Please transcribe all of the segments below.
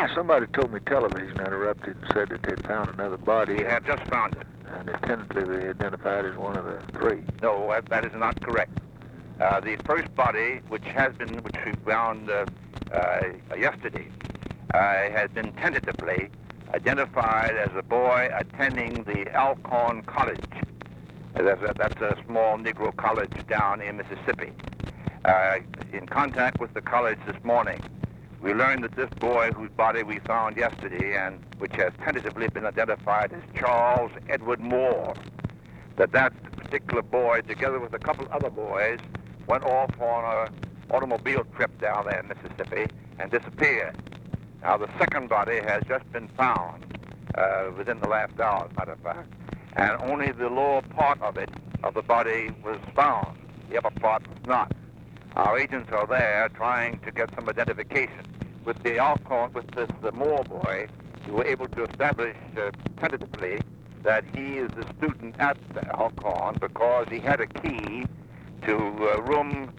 Somebody told me television interrupted and said that they'd found another body. We have just found it. And it's tentatively identified as one of the three. No, that is not correct. The first body, which we found yesterday, has been tentatively identified as a boy attending the Alcorn College. That's a small Negro college down in Mississippi. In contact with the college this morning, we learned that this boy whose body we found yesterday and which has tentatively been identified as Charles Edward Moore, that particular boy, together with a couple other boys, went off on an automobile trip down there in Mississippi and disappeared. Now, the second body has just been found within the last hour, as a matter of fact, and only the lower part of the body, was found. The upper part was not. Our agents are there trying to get some identification. With the Alcorn, with the Moore boy, we were able to establish tentatively that he is a student at the Alcorn because he had a key to room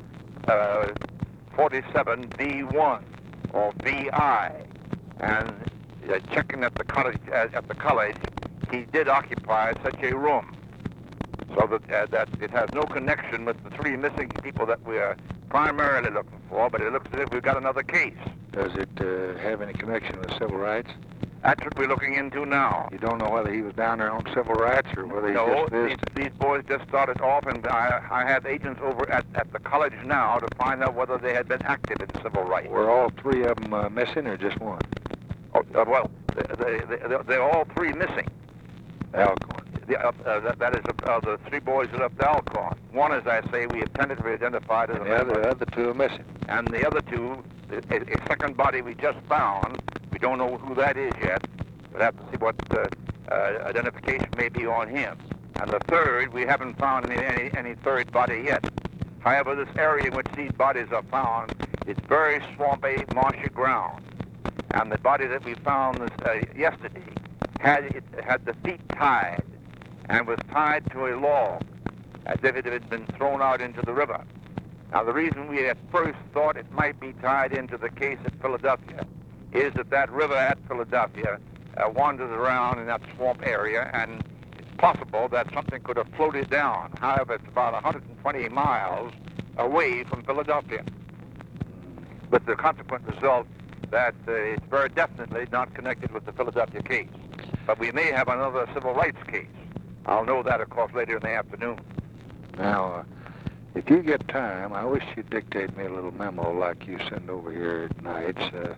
47B1 or VI, and checking at the college, he did occupy such a room, so that it has no connection with the three missing people that we are primarily looking for. But it looks as if we've got another case. Does it have any connection with civil rights? That's what we're looking into now. You don't know whether he was down there on civil rights or whether he just visited? These boys just started off, and I have agents over at the college now to find out whether they had been active in civil rights. Were all three of them missing or just one? Well, they're all three missing. Alcorn. That is the three boys that left Alcorn. One, as I say, we have tentatively identified as the other two are missing. And the other two, a second body we just found, we don't know who that is yet. We'll have to see what identification may be on him. And the third, we haven't found any third body yet. However, this area in which these bodies are found is very swampy, marshy ground. And the body that we found yesterday had the feet tied and was tied to a log as if it had been thrown out into the river. Now, the reason we at first thought it might be tied into the case at Philadelphia is that river at Philadelphia wanders around in that swamp area, and it's possible that something could have floated down. However, it's about 120 miles away from Philadelphia, with the consequent result that it's very definitely not connected with the Philadelphia case. But we may have another civil rights case. I'll know that, of course, later in the afternoon. Now, if you get time, I wish you'd dictate me a little memo like you send over here at nights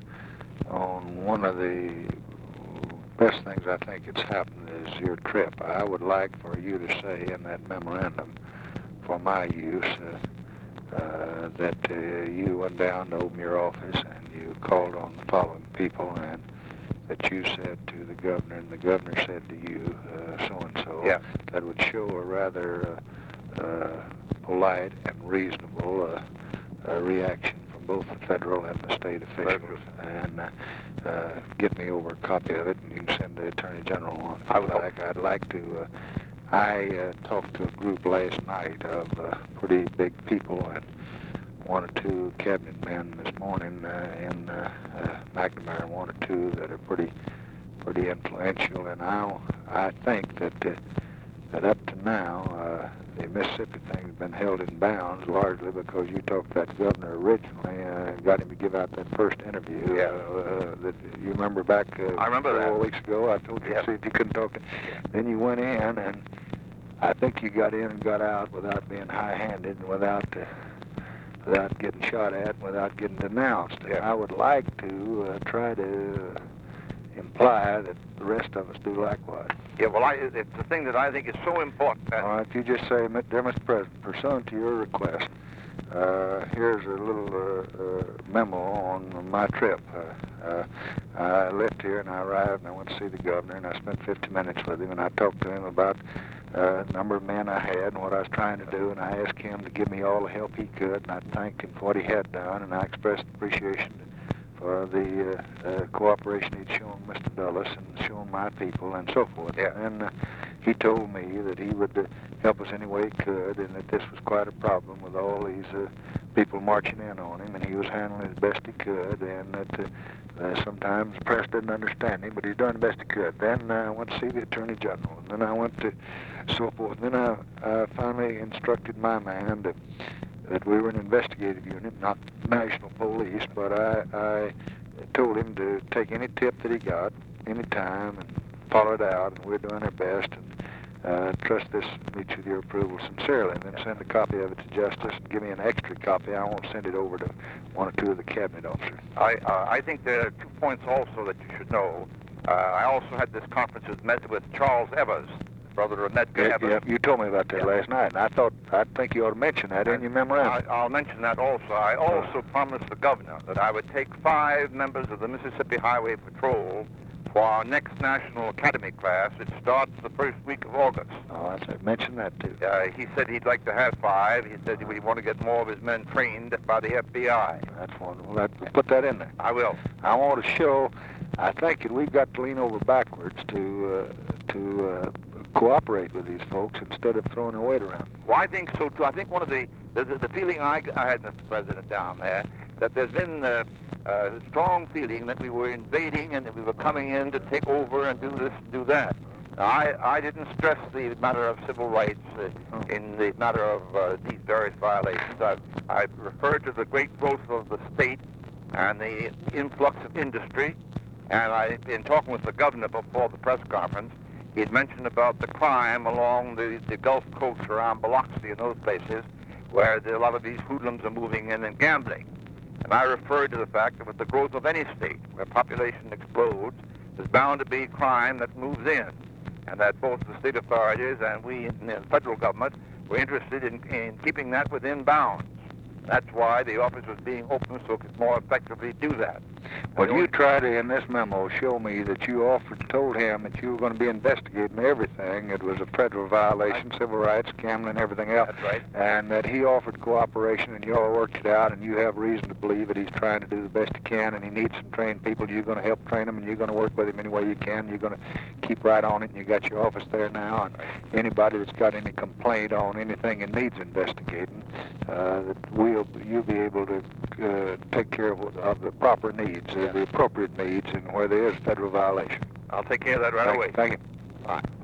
on one of the best things I think it's happened is your trip. I would like for you to say in that memorandum for my use that you went down to open your office and you called on the following people, and that you said to the governor, and the governor said to you, so-and-so. Yeah. That would show a rather polite and reasonable reaction from both the federal and the state officials. And get me over a copy of it, and you can send the Attorney General on. I'd like to. I talked to a group last night of pretty big people, and one or two cabinet men this morning in McNamara, one or two that are pretty influential. And I think that up to now, the Mississippi thing has been held in bounds largely because you talked to that governor originally, got him to give out that first interview. Yeah. That you remember back I remember 4 weeks ago. I told you to see if you couldn't talk to. Then you went in, and I think you got in and got out without being high-handed and without getting shot at, without getting denounced. Yeah. I would like to try to imply that the rest of us do likewise. Yeah, well, it's the thing that I think is so important. All right, you just say, dear Mr. President, pursuant to your request, here's a little memo on my trip. I left here and I arrived and I went to see the governor, and I spent 50 minutes with him, and I talked to him about the number of men I had and what I was trying to do, and I asked him to give me all the help he could, and I thanked him for what he had done, and I expressed appreciation for the cooperation he'd shown Mr. Dulles and shown my people and so forth. Yeah. And he told me that he would help us any way he could, and that this was quite a problem with all these people marching in on him, and he was handling it as best he could, and that sometimes the press didn't understand him, but he's doing the best he could. Then I went to see the Attorney General, and then I went to so forth. And then I finally instructed my man that we were an investigative unit, not national police, but I told him to take any tip that he got, any time, and follow it out, and we're doing our best, and trust this meets with your approval sincerely, and then send a copy of it to Justice, and give me an extra copy. I won't send it over to one or two of the cabinet officers. I think there are 2 points also that you should know. I also had this conference with Charles Evers, brother of Medgar Evers. Yeah, you told me about that last night, and I think you ought to mention that in your memorandum. I'll mention that also. I also promised the governor that I would take 5 members of the Mississippi Highway Patrol for our next National Academy class. It starts the first week of August. Oh, I mentioned that too. He said he'd like to have 5. He said he would want to get more of his men trained by the FBI. That's wonderful. Put that in there. I will. I want to show. I think that we've got to lean over backwards to cooperate with these folks instead of throwing their weight around. Well, I think so too. I think one of the feeling I had, Mr. President, down there, that there's been a strong feeling that we were invading and that we were coming in to take over and do this and do that. Now, I didn't stress the matter of civil rights in the matter of these various violations. I referred to the great growth of the state and the influx of industry, and in talking with the governor before the press conference, he had mentioned about the crime along the Gulf Coast around Biloxi and those places where a lot of these hoodlums are moving in and gambling. And I referred to the fact that with the growth of any state where population explodes, there's bound to be crime that moves in, and that both the state authorities and we in the federal government were interested in keeping that within bounds. That's why the office was being opened so it could more effectively do that. Well, you tried to, in this memo, show me that you told him that you were going to be investigating everything. It was a federal violation, civil rights, gambling, everything else. That's right. And that he offered cooperation, and you all worked it out, and you have reason to believe that he's trying to do the best he can, and he needs some trained people. You're going to help train them, and you're going to work with him any way you can. You're going to keep right on it, and you got your office there now. And anybody that's got any complaint on anything that needs investigating, that you'll be able to take care of the proper needs, the appropriate needs, and where there is federal violation. I'll take care of that right away. Thank you. Bye.